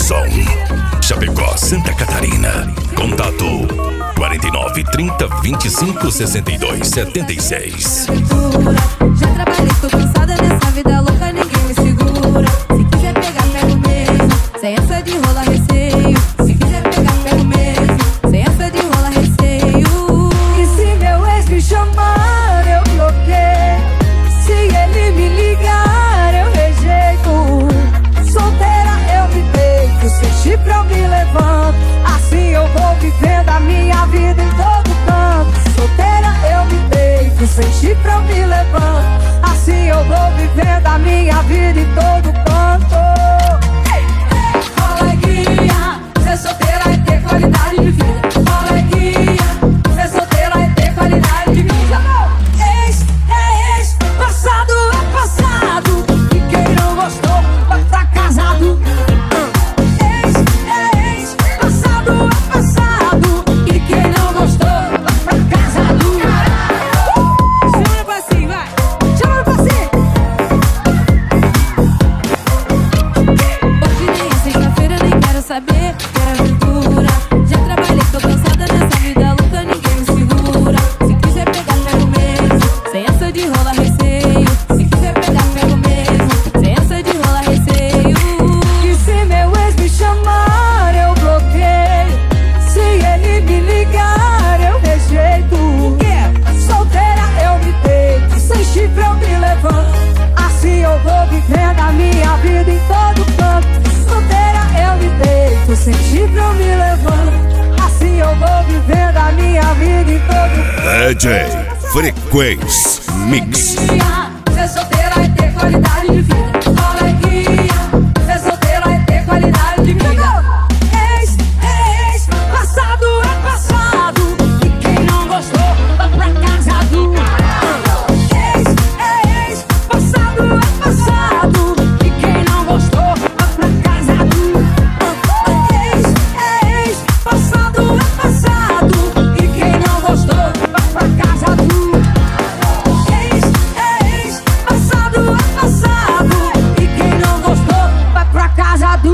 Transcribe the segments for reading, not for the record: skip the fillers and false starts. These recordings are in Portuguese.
som. Chapecó, Santa Catarina. Contato 49 30 25 62 76. Já trabalhei, tô cansada nessa vida louca, ninguém me segura. Se quiser pegar, pego mesmo, sem essa de rola receio. Se quiser pegar, pego mesmo, sem essa de rola receio. E se meu ex me chamar, eu bloqueio. Se ele me ligar, eu rejeito. Solteira eu me deito, sem chifre eu me levanto. Assim eu vou vivendo a minha vida em todo canto. Solteira eu me deito, sem chifre eu me levanto. Assim eu vou vivendo a minha vida em todo canto. Coleguinha, ser solteira é ter qualidade de vida. Coleguinha, ser solteira é ter qualidade de vida. Ex é ex, passado é passado. E quem não gostou vai pra casado. Ex é ex, passado é passado. E quem não gostou, Vai pra casado. chama pra cima, vai. Chama pra si. Hoje nem é sexta-feira, nem quero saber, quero aventura. Já trabalhei, tô cansada nessa vida louca, ninguém me segura. Se quiser pegar, pego mesmo, sem essa de rola receio. Se quiser pegar, pego mesmo, sem essa de rola receio. E se meu ex me chamar, eu bloqueio. Se ele me ligar, eu rejeito. Solteira eu me deito, sem chifre eu me levanto. Assim eu vou vivendo a minha vida em todo canto. Solteira eu me deito, sem chifre eu me levanto. Assim eu vou vivendo a minha vida em todo canto. DJ Frequência Mix. Ser solteira é ter qualidade de vida. Coleguinha, ser solteira é ter qualidade de vida. Ex é ex, passado é passado. E quem não gostou, vai pra casado. Ex é ex, passado é passado. E quem não gostou, vai pra casado. Ex é ex, passado é passado. E quem não gostou, vai pra casado. Ex é ex, passado é passado. E quem não gostou, vai pra casado.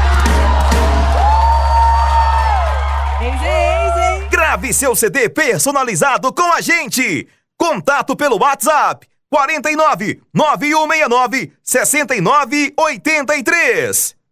Grave seu CD personalizado com a gente. Contato pelo WhatsApp 49 9169 6983.